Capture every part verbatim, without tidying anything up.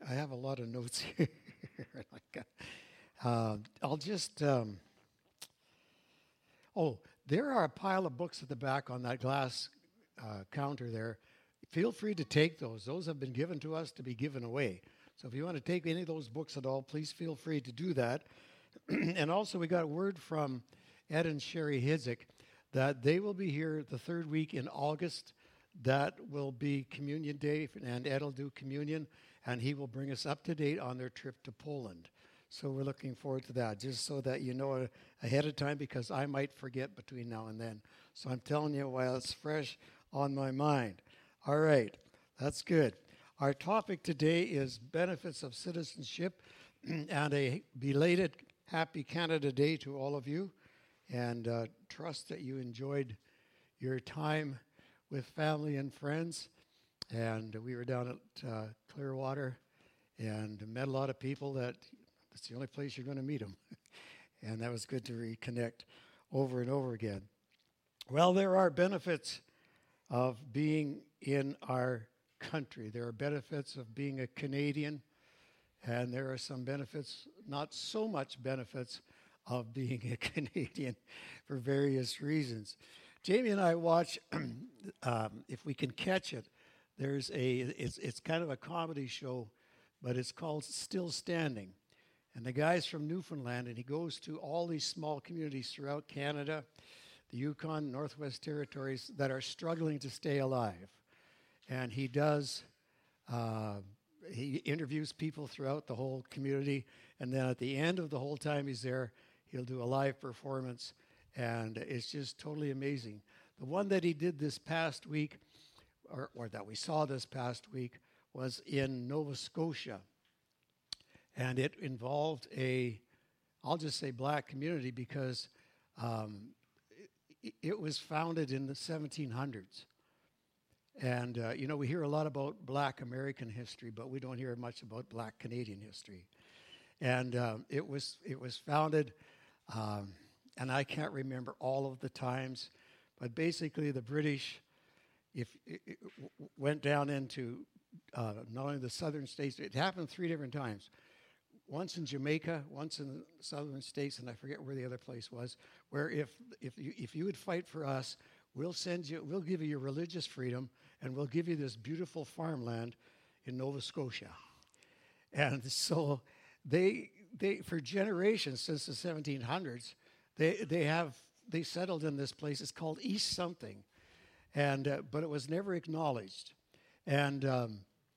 I have a lot of notes here. like, uh, uh, I'll just. Um, oh, there are a pile of books at the back on that glass uh, counter there. Feel free to take those. Those have been given to us to be given away. So if you want to take any of those books at all, please feel free to do that. And also, we got word from Ed and Sherry Hidzik that they will be here the third week in August. That will be Communion Day, and Ed will do communion, and he will bring us up to date on their trip to Poland. So we're looking forward to that, just so that you know ahead of time, because I might forget between now and then. So I'm telling you while it's fresh on my mind. All right, that's good. Our topic today is benefits of citizenship, and a belated happy Canada Day to all of you, and uh, trust that you enjoyed your time with family and friends. And we were down at uh, Clearwater and met a lot of people that it's the only place you're going to meet them. And that was good to reconnect over and over again. Well, there are benefits of being in our country. There are benefits of being a Canadian, and there are some benefits, not so much benefits, of being a Canadian for various reasons. Jamie and I watch, um, if we can catch it, there's a, it's, it's kind of a comedy show, but it's called Still Standing. And the guy's from Newfoundland, and he goes to all these small communities throughout Canada, the Yukon, Northwest Territories, that are struggling to stay alive. And he does, uh, he interviews people throughout the whole community, and then at the end of the whole time he's there, he'll do a live performance, and it's just totally amazing. The one that he did this past week, or, or that we saw this past week, was in Nova Scotia. And it involved a, I'll just say black community, because um, it, it was founded in the seventeen hundreds. And, uh, you know, we hear a lot about black American history, but we don't hear much about black Canadian history. And um, it was it was founded, um, and I can't remember all of the times, but basically the British if it, it went down into uh, not only the southern states, it happened three different times. Once in Jamaica, once in the southern states, and I forget where the other place was, where if if you, if you would fight for us, we'll send you, we'll give you your religious freedom, and we'll give you this beautiful farmland in Nova Scotia. And so they they for generations since the seventeen hundreds, they they have they settled in this place. It's called East something, and uh, but it was never acknowledged, and um,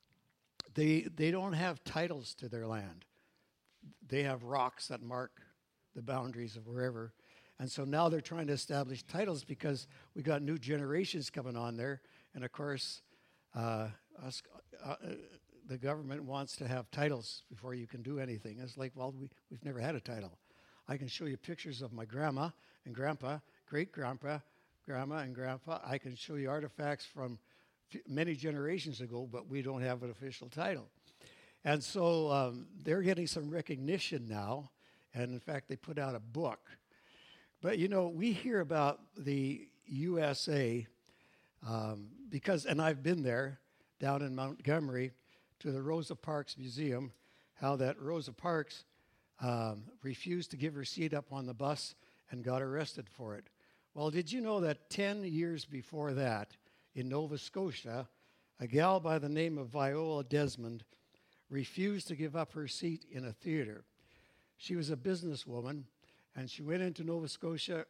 they they don't have titles to their land. They have rocks that mark the boundaries of wherever. And so now they're trying to establish titles because we got new generations coming on there. And of course, uh, us, uh, uh, the government wants to have titles before you can do anything. It's like, well, we, we've never had a title. I can show you pictures of my grandma and grandpa, great-grandpa, grandma and grandpa. I can show you artifacts from f- many generations ago, but we don't have an official title. And so um, they're getting some recognition now. And in fact, they put out a book. But, you know, we hear about the U S A um, because, and I've been there down in Montgomery to the Rosa Parks Museum, how that Rosa Parks um, refused to give her seat up on the bus and got arrested for it. Well, did you know that ten years before that, in Nova Scotia, a gal by the name of Viola Desmond refused to give up her seat in a theater. She was a businesswoman, and she went into Nova Scotia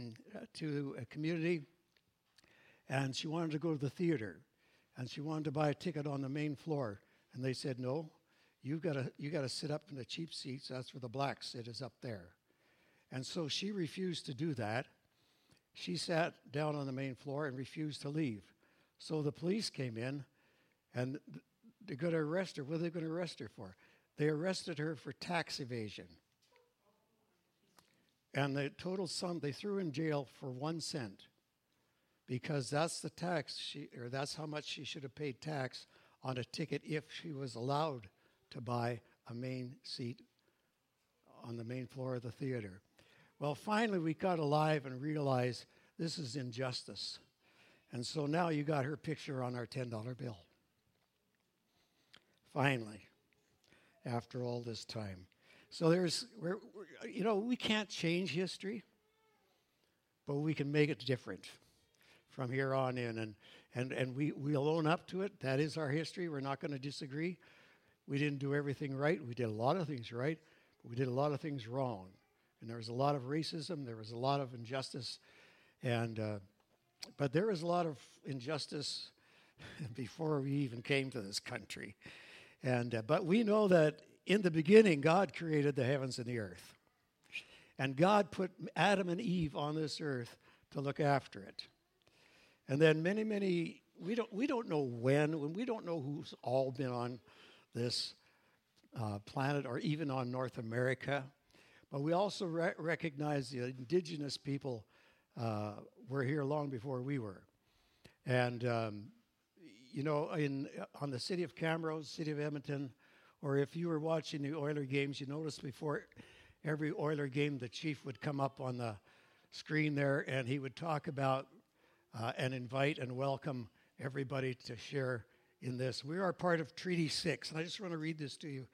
to a community, and she wanted to go to the theater, and she wanted to buy a ticket on the main floor. And they said, no, you've got to you got to sit up in the cheap seats. That's where the blacks sit, is up there. And so she refused to do that. She sat down on the main floor and refused to leave. So the police came in, and they're going to arrest her. What are they going to arrest her for? They arrested her for tax evasion. And the total sum, they threw her in jail for one cent because that's the tax, she, or that's how much she should have paid tax on a ticket if she was allowed to buy a main seat on the main floor of the theater. Well, finally, we got alive and realized this is injustice. And so now you got her picture on our ten dollar bill. Finally. after all this time. So there's, we're, we're, you know, we can't change history, but we can make it different from here on in. And, and, and we, we'll own up to it. That is our history. We're not going to disagree. We didn't do everything right. We did a lot of things right, but we did a lot of things wrong. And there was a lot of racism. There was a lot of injustice. And uh, but there was a lot of injustice before we even came to this country. And uh, but we know that in the beginning, God created the heavens and the earth. And God put Adam and Eve on this earth to look after it. And then many, many, we don't we don't know when, when we don't know who's all been on this uh, planet or even on North America. But we also re- recognize the indigenous people uh, were here long before we were. And, um, you know, in on the city of Camrose, city of Edmonton, or if you were watching the Oiler games, you noticed before every Oiler game, the chief would come up on the screen there and he would talk about uh, and invite and welcome everybody to share in this. We are part of Treaty six, and I just want to read this to you.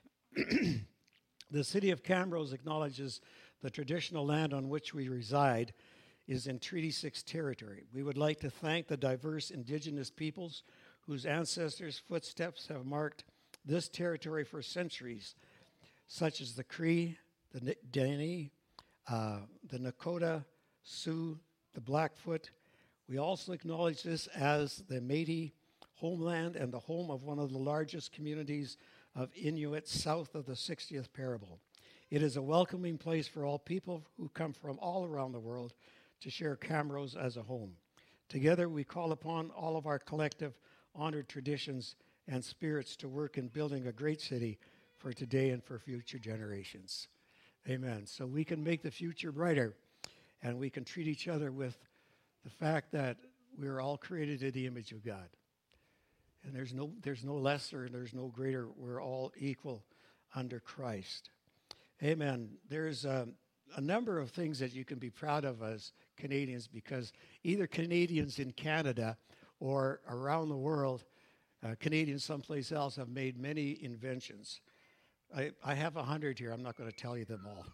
The city of Camrose acknowledges the traditional land on which we reside is in Treaty six territory. We would like to thank the diverse Indigenous peoples whose ancestors' footsteps have marked this territory for centuries, such as the Cree, the Dene, uh, the Nakota, Sioux, the Blackfoot. We also acknowledge this as the Métis homeland and the home of one of the largest communities of Inuit south of the sixtieth parallel. It is a welcoming place for all people who come from all around the world to share Camrose as a home. Together, we call upon all of our collective honored traditions and spirits to work in building a great city for today and for future generations. Amen. So we can make the future brighter, and we can treat each other with the fact that we're all created in the image of God. And there's no there's no lesser, there's no greater. We're all equal under Christ. Amen. There's um, a number of things that you can be proud of as Canadians, because either Canadians in Canada or around the world, uh, Canadians someplace else have made many inventions. I, I have a hundred here. I'm not going to tell you them all.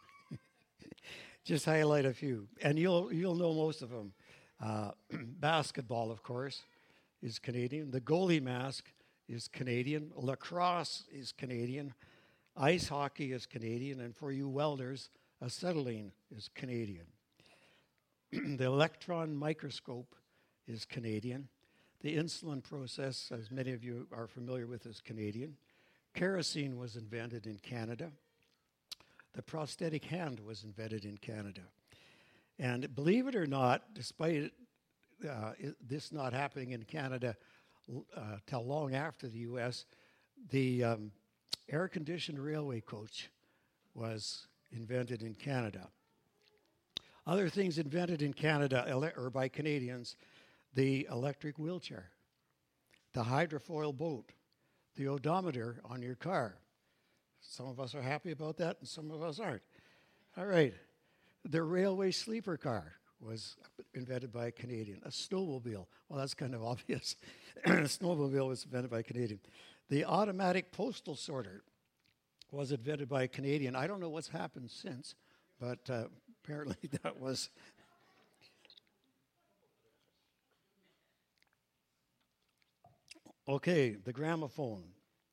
Just highlight a few, and you'll you'll know most of them. Uh, basketball, of course, is Canadian. The goalie mask is Canadian. Lacrosse is Canadian. Ice hockey is Canadian. And for you welders, acetylene is Canadian. The electron microscope is Canadian. The insulin process, as many of you are familiar with, is Canadian. Kerosene was invented in Canada. The prosthetic hand was invented in Canada. And believe it or not, despite uh, this not happening in Canada uh, till long after the U S, the um, air-conditioned railway coach was invented in Canada. Other things invented in Canada, ele- or by Canadians, the electric wheelchair, the hydrofoil boat, the odometer on your car. Some of us are happy about that, and some of us aren't. All right. The railway sleeper car was invented by a Canadian. A snowmobile, well, that's kind of obvious. A snowmobile was invented by a Canadian. The automatic postal sorter was invented by a Canadian. I don't know what's happened since, but uh, apparently that was... Okay, the gramophone.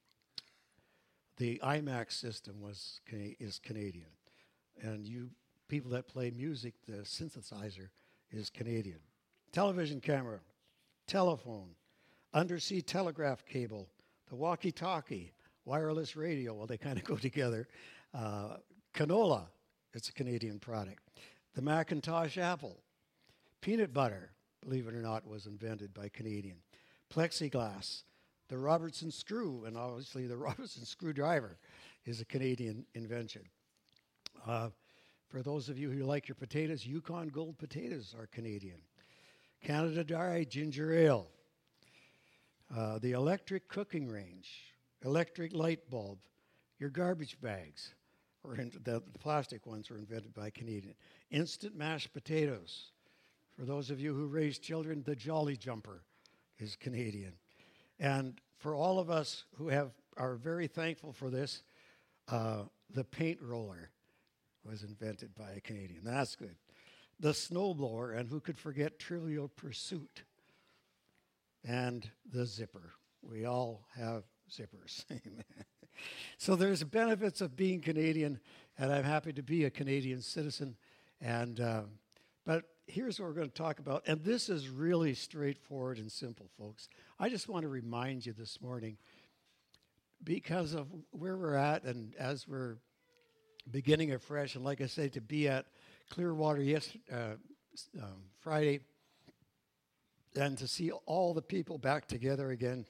The IMAX system was is Canadian. And you people that play music, the synthesizer is Canadian. Television camera, telephone, undersea telegraph cable, the walkie-talkie, wireless radio, well, they kind of go together. Uh, canola, it's a Canadian product. The Macintosh Apple, peanut butter, believe it or not, was invented by Canadian. Plexiglass, the Robertson screw, and obviously the Robertson screwdriver is a Canadian invention. Uh, for those of you who like your potatoes, Yukon Gold potatoes are Canadian. Canada Dry ginger ale. Uh, the electric cooking range, electric light bulb, your garbage bags, or in, the, the plastic ones were invented by Canadian. Instant mashed potatoes. For those of you who raise children, the Jolly Jumper is Canadian. And for all of us who have are very thankful for this, Uh, the paint roller was invented by a Canadian. That's good. The snowblower, and who could forget Trivial Pursuit? And the zipper. We all have zippers. Amen. So there's benefits of being Canadian, and I'm happy to be a Canadian citizen. And uh, but here's what we're going to talk about, and this is really straightforward and simple, folks. I just want to remind you this morning, because of where we're at, and as we're beginning afresh, and like I say, to be at Clearwater yes, uh, um, Friday, and to see all the people back together again,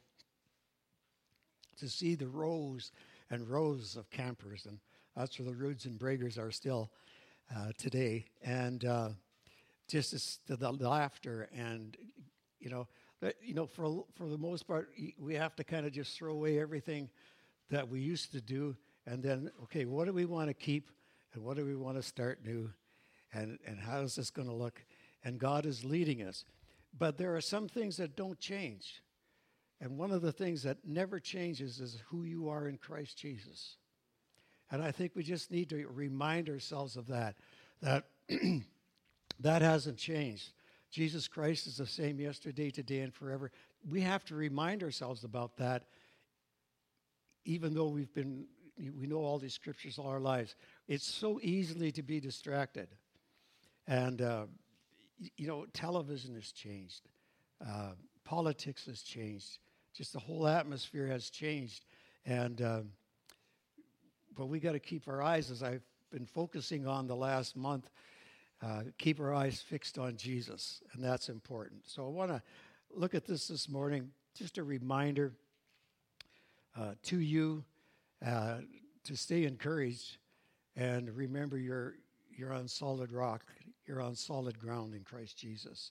to see the rows and rows of campers, and that's where the Roods and Breagers are still uh, today, and uh, just as the, the laughter, and you know, that, you know, for for the most part, we have to kind of just throw away everything that we used to do, and then okay, what do we want to keep, and what do we want to start new, and and how is this going to look? And God is leading us, but there are some things that don't change. And one of the things that never changes is who you are in Christ Jesus. And I think we just need to remind ourselves of that, that that hasn't changed. Jesus Christ is the same yesterday, today, and forever. We have to remind ourselves about that, even though we've been, we know all these scriptures all our lives. It's so easily to be distracted. And, uh, you know, television has changed. Uh, politics has changed. Just the whole atmosphere has changed, and um, but we got to keep our eyes, as I've been focusing on the last month, uh, keep our eyes fixed on Jesus, and that's important. So I want to look at this this morning, just a reminder uh, to you uh, to stay encouraged and remember you're you're on solid rock, you're on solid ground in Christ Jesus.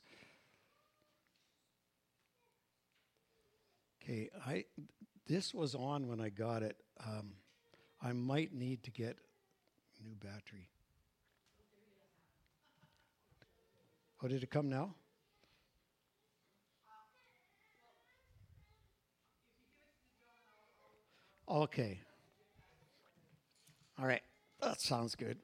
Okay, I this was on when I got it. Um, I might need to get a new battery. Oh, did it come now? Okay. All right, that sounds good.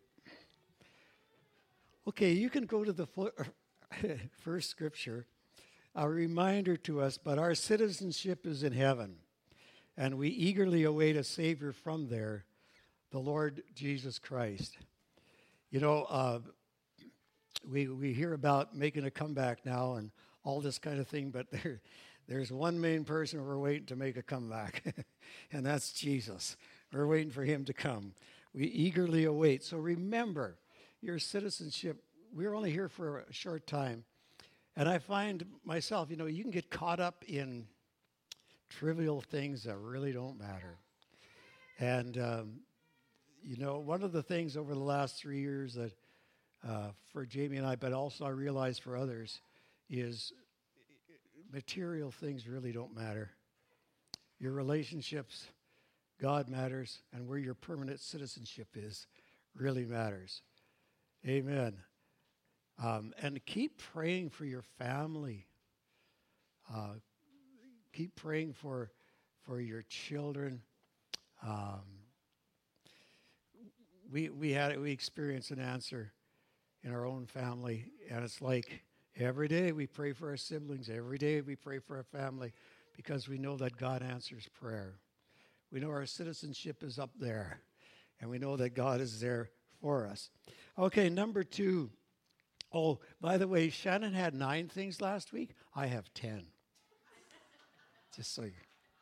Okay, you can go to the first scripture. A reminder to us, but our citizenship is in heaven, and we eagerly await a Savior from there, the Lord Jesus Christ. You know, uh, we we hear about making a comeback now and all this kind of thing, but there, there's one main person we're waiting to make a comeback, and that's Jesus. We're waiting for him to come. We eagerly await. So remember, your citizenship, we're only here for a short time. And I find myself, you know, you can get caught up in trivial things that really don't matter. And, um, you know, one of the things over the last three years that uh, for Jamie and I, but also I realize for others, is material things really don't matter. Your relationships, God matters, and where your permanent citizenship is really matters. Amen. Um, and keep praying for your family. Uh, keep praying for for your children. Um, we we had we experienced an answer in our own family, and it's like every day we pray for our siblings. Every day we pray for our family, because we know that God answers prayer. We know our citizenship is up there, and we know that God is there for us. Okay, number two. Oh, by the way, Shannon had nine things last week. I have ten. Just so you.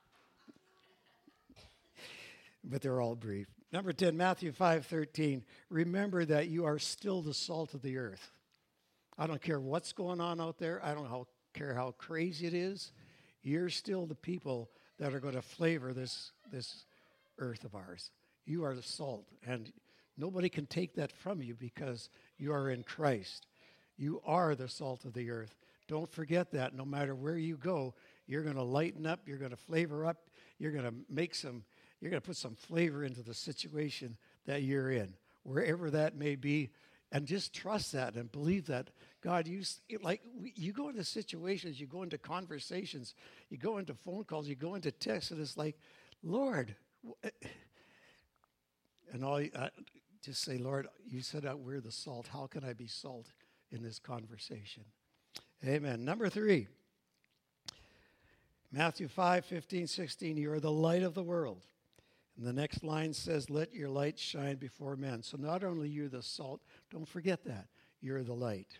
But they're all brief. Number ten, Matthew five thirteen. Remember that you are still the salt of the earth. I don't care what's going on out there. I don't how, care how crazy it is. You're still the people that are going to flavor this, this earth of ours. You are the salt. And nobody can take that from you because you are in Christ. You are the salt of the earth. Don't forget that. No matter where you go, you're going to lighten up. You're going to flavor up. You're going to make some, you're going to put some flavor into the situation that you're in, wherever that may be. And just trust that and believe that. God, you, like, you go into situations, you go into conversations, you go into phone calls, you go into texts, and it's like, Lord, And all you, uh, just say, Lord, you said that we're the salt. How can I be salt in this conversation? Amen. Number three, Matthew five, fifteen, sixteen, you are the light of the world. And the next line says, let your light shine before men. So not only you're the salt, don't forget that. You're the light.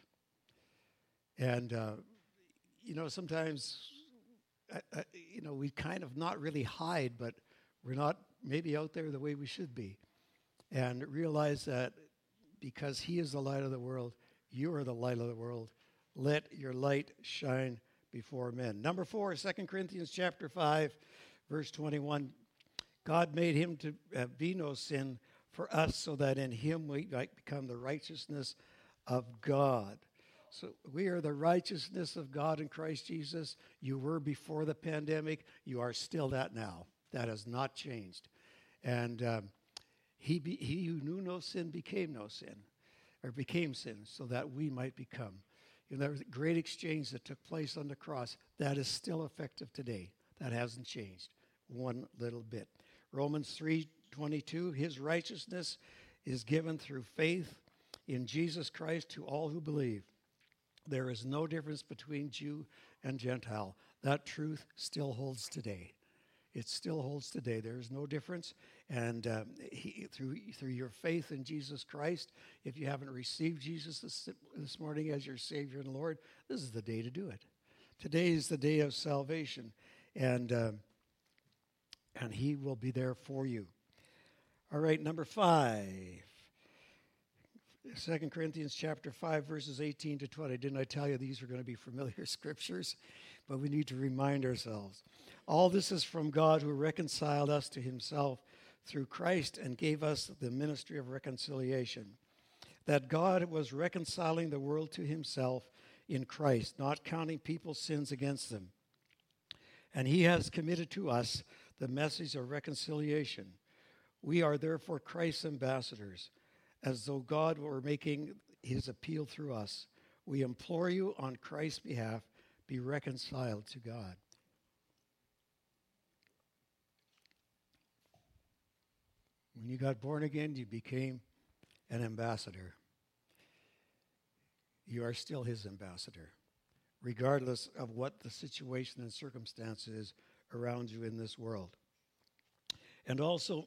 And, uh, you know, sometimes, uh, uh, you know, we kind of not really hide, but we're not maybe out there the way we should be. And realize that because he is the light of the world, you are the light of the world. Let your light shine before men. Number four, Second Corinthians chapter five, verse twenty-one. God made him to uh, be no sin for us so that in him we might become the righteousness of God. So we are the righteousness of God in Christ Jesus. You were before the pandemic. You are still that now. That has not changed. And um, he, be, he who knew no sin became no sin, or became sin, so that we might become. You know, there was a great exchange that took place on the cross. That is still effective today. That hasn't changed one little bit. Romans three twenty-two, his righteousness is given through faith in Jesus Christ to all who believe. There is no difference between Jew and Gentile. That truth still holds today. It still holds today. There is no difference. And um, he, through through your faith in Jesus Christ, if you haven't received Jesus this, this morning as your Savior and Lord, this is the day to do it. Today is the day of salvation. And... Um, And he will be there for you. All right, number five. Second Corinthians chapter five, verses eighteen to twenty. Didn't I tell you these are going to be familiar scriptures? But we need to remind ourselves. All this is from God who reconciled us to himself through Christ and gave us the ministry of reconciliation. That God was reconciling the world to himself in Christ, not counting people's sins against them. And he has committed to us the message of reconciliation. We are therefore Christ's ambassadors, as though God were making his appeal through us. We implore you on Christ's behalf, be reconciled to God. When you got born again, you became an ambassador. You are still his ambassador, regardless of what the situation and circumstance is around you in this world. And also,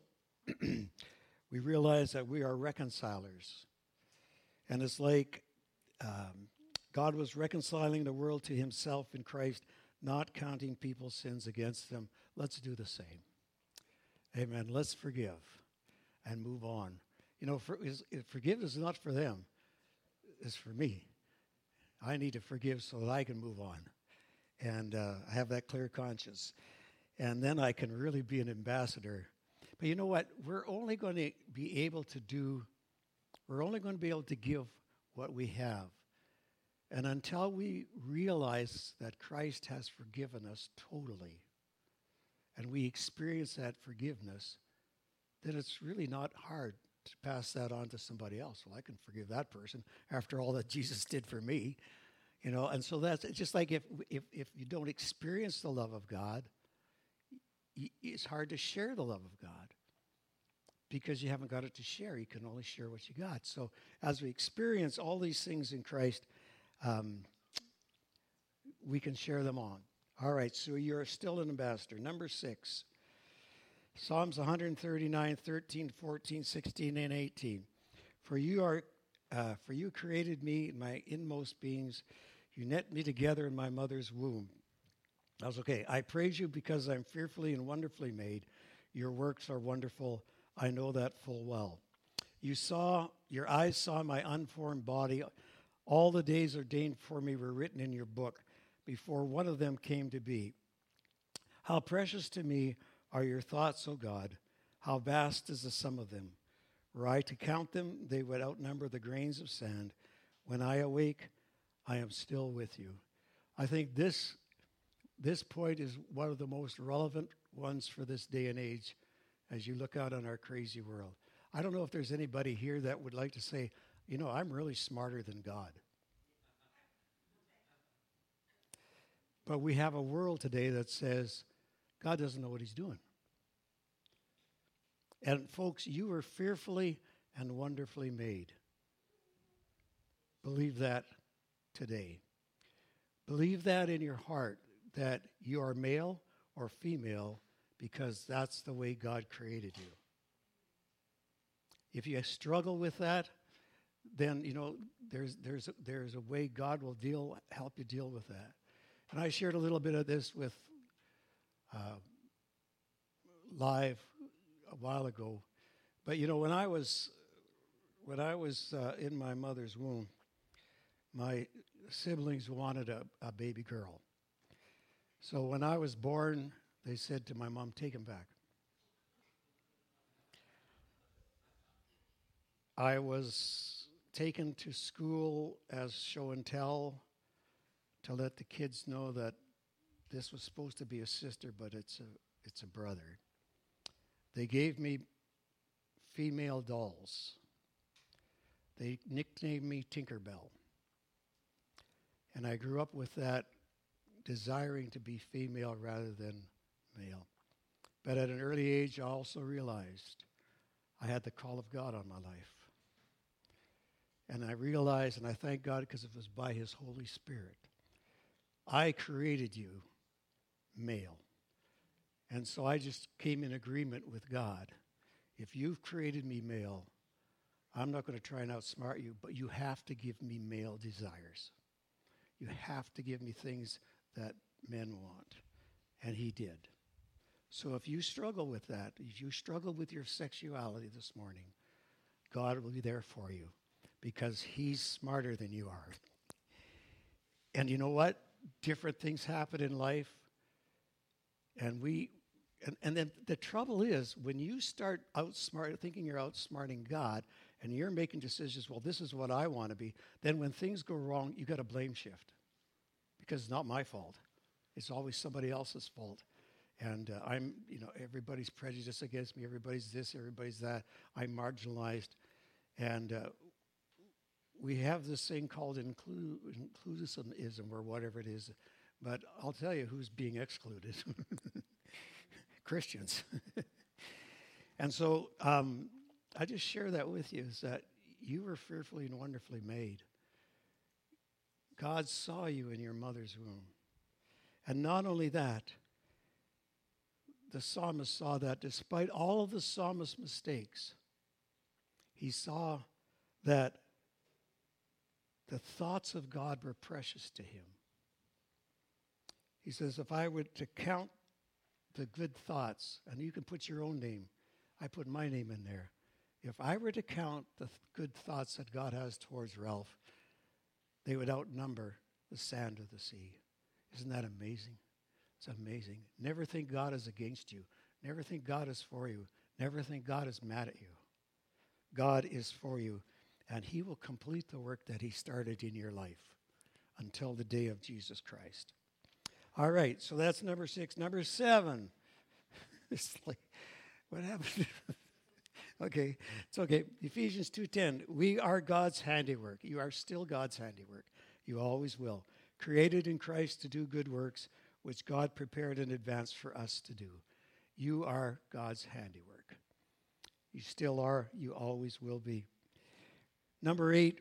we realize that we are reconcilers. And it's like um, God was reconciling the world to himself in Christ, not counting people's sins against them. Let's do the same. Amen. Let's forgive and move on. You know, for, is, forgiveness is not for them. It's for me. I need to forgive so that I can move on. And uh, I have that clear conscience. And then I can really be an ambassador. But you know what? We're only going to be able to do, we're only going to be able to give what we have. And until we realize that Christ has forgiven us totally, and we experience that forgiveness, then it's really not hard to pass that on to somebody else. Well, I can forgive that person after all that Jesus did for me. You know, and so that's it's just like if if if you don't experience the love of God, it's hard to share the love of God because you haven't got it to share. You can only share what you got. So as we experience all these things in Christ, um, we can share them on. All right, so you're still an ambassador. Number six, Psalms one thirty-nine, thirteen, fourteen, sixteen, and eighteen. For you are, uh, for you created me in my inmost beings. You knit me together in my mother's womb. I was okay. I praise you because I'm fearfully and wonderfully made. Your works are wonderful. I know that full well. You saw, your eyes saw my unformed body. All the days ordained for me were written in your book before one of them came to be. How precious to me are your thoughts, O God. How vast is the sum of them. Were I to count them, they would outnumber the grains of sand. When I awake, I am still with you. I think this This point is one of the most relevant ones for this day and age as you look out on our crazy world. I don't know if there's anybody here that would like to say, you know, I'm really smarter than God. But we have a world today that says God doesn't know what he's doing. And folks, you were fearfully and wonderfully made. Believe that today. Believe that in your heart, that you are male or female, because that's the way God created you. If you struggle with that, then, you know, there's there's a, there's a way God will deal help you deal with that. And I shared a little bit of this with uh, live a while ago. But, you know, when I was when I was uh, in my mother's womb, my siblings wanted a, a baby girl. So when I was born, they said to my mom, take him back. I was taken to school as show and tell to let the kids know that this was supposed to be a sister, but it's a it's a brother. They gave me female dolls. They nicknamed me Tinkerbell. And I grew up with that, desiring to be female rather than male. But at an early age, I also realized I had the call of God on my life. And I realized, and I thank God because it was by His Holy Spirit, I created you male. And so I just came in agreement with God. If you've created me male, I'm not going to try and outsmart you, but you have to give me male desires. You have to give me things that men want. And He did. So if you struggle with that, if you struggle with your sexuality this morning, God will be there for you because He's smarter than you are. And you know what? Different things happen in life. And we, and, and then the trouble is when you start outsmart, thinking you're outsmarting God and you're making decisions, well, this is what I want to be, then when things go wrong, you got to blame shift. Because it's not my fault. It's always somebody else's fault. And uh, I'm, you know, everybody's prejudiced against me. Everybody's this, everybody's that. I'm marginalized. And uh, we have this thing called inclu- inclusivism or whatever it is. But I'll tell you who's being excluded. Christians. And so um, I just share that with you, is that you were fearfully and wonderfully made. God saw you in your mother's womb. And not only that, the psalmist saw that despite all of the psalmist's mistakes, he saw that the thoughts of God were precious to him. He says, if I were to count the good thoughts, and you can put your own name, I put my name in there. If I were to count the th- good thoughts that God has towards Ralph, they would outnumber the sand of the sea. Isn't that amazing? It's amazing. Never think God is against you. Never think God is for you. Never think God is mad at you. God is for you, and He will complete the work that He started in your life until the day of Jesus Christ. All right, so that's number six. Number seven. It's like, what happened? Okay, it's okay. Ephesians two ten, we are God's handiwork. You are still God's handiwork. You always will. Created in Christ to do good works, which God prepared in advance for us to do. You are God's handiwork. You still are. You always will be. Number eight,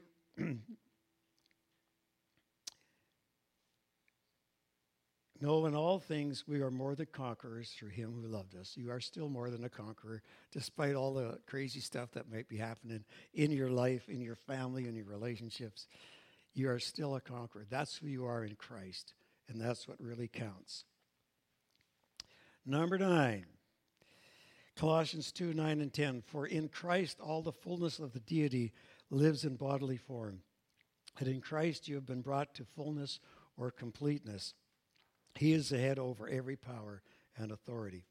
no, in all things we are more than conquerors through Him who loved us. You are still more than a conqueror, despite all the crazy stuff that might be happening in your life, in your family, in your relationships. You are still a conqueror. That's who you are in Christ, and that's what really counts. Number nine, Colossians two, nine and ten. For in Christ all the fullness of the deity lives in bodily form. And in Christ you have been brought to fullness or completeness. He is the head over every power and authority.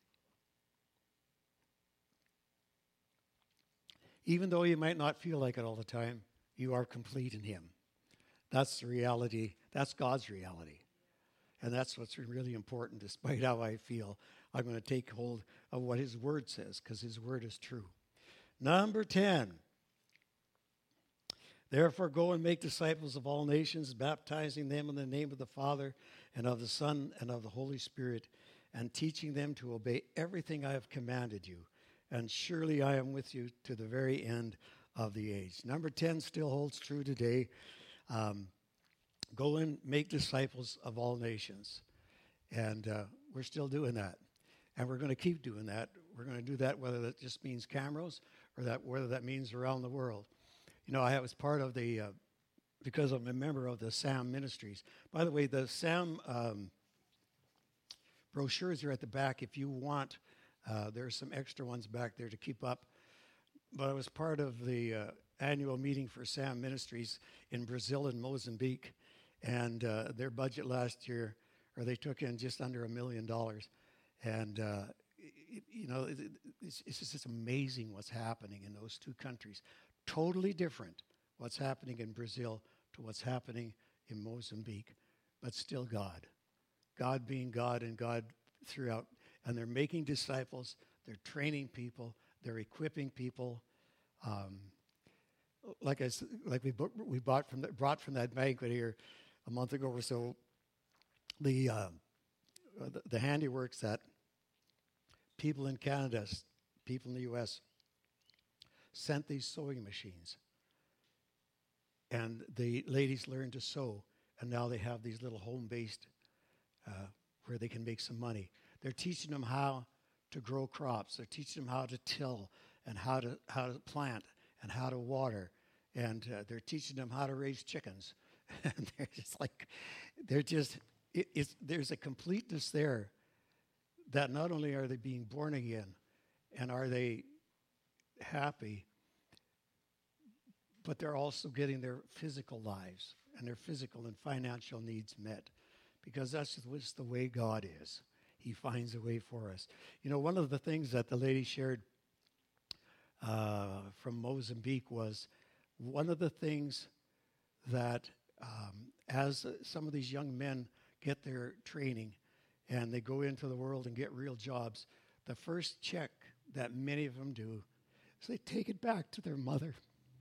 Even though you might not feel like it all the time, you are complete in Him. That's the reality. That's God's reality. And that's what's really important. Despite how I feel, I'm going to take hold of what His Word says, because His Word is true. Number ten. Therefore, go and make disciples of all nations, baptizing them in the name of the Father and of the Son and of the Holy Spirit, and teaching them to obey everything I have commanded you. and surely I am with you to the very end of the age. Number ten still holds true today. Um, go and make disciples of all nations. And uh, we're still doing that. And we're going to keep doing that. We're going to do that whether that just means Camrose or that whether that means around the world. You know, I was part of the, uh, because I'm a member of the SAM Ministries. By the way, the SAM um, brochures are at the back if you want. Uh, there's some extra ones back there to keep up. But I was part of the uh, annual meeting for SAM Ministries in Brazil and Mozambique. And uh, their budget last year, or they took in just under a million dollars. And, uh, it, you know, it, it's, it's just amazing what's happening in those two countries. Totally different what's happening in Brazil to what's happening in Mozambique, but still God. God being God and God throughout. And they're making disciples. They're training people. They're equipping people. Um, like I like we we bought from the, brought from that banquet here a month ago or so. The uh, the, the handiworks that people in Canada, people in the U S sent these sewing machines, and the ladies learned to sew, and now they have these little home-based uh, where they can make some money. They're teaching them how to grow crops. They're teaching them how to till and how to how to plant and how to water, and uh, they're teaching them how to raise chickens. And they're just like, they're just, it, it's, there's a completeness there that not only are they being born again and are they happy, but they're also getting their physical lives and their physical and financial needs met, because that's just the way God is. He finds a way for us. You know, one of the things that the lady shared uh, from Mozambique was one of the things that um, as uh, some of these young men get their training and they go into the world and get real jobs, the first check that many of them do is they take it back to their mother.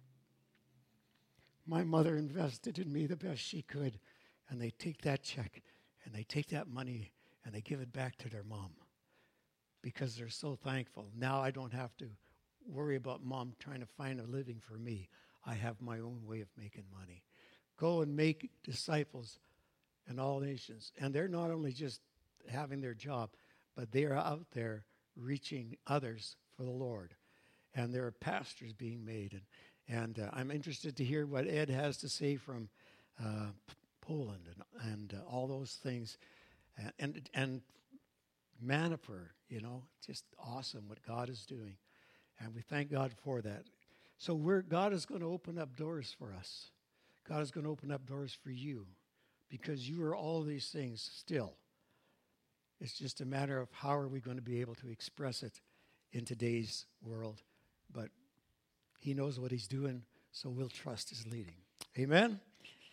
My mother invested in me the best she could, and they take that check and they take that money and they give it back to their mom because they're so thankful. Now I don't have to worry about mom trying to find a living for me. I have my own way of making money. Go and make disciples in all nations. And they're not only just having their job, but they are out there reaching others for the Lord. And there are pastors being made. And, and uh, I'm interested to hear what Ed has to say from uh, P- Poland and, and uh, all those things. And, and, and Manipur, you know, just awesome what God is doing. And we thank God for that. So we're, God is going to open up doors for us. God is going to open up doors for you because you are all these things still. It's just a matter of how are we going to be able to express it in today's world. But he knows what he's doing, so we'll trust his leading. Amen?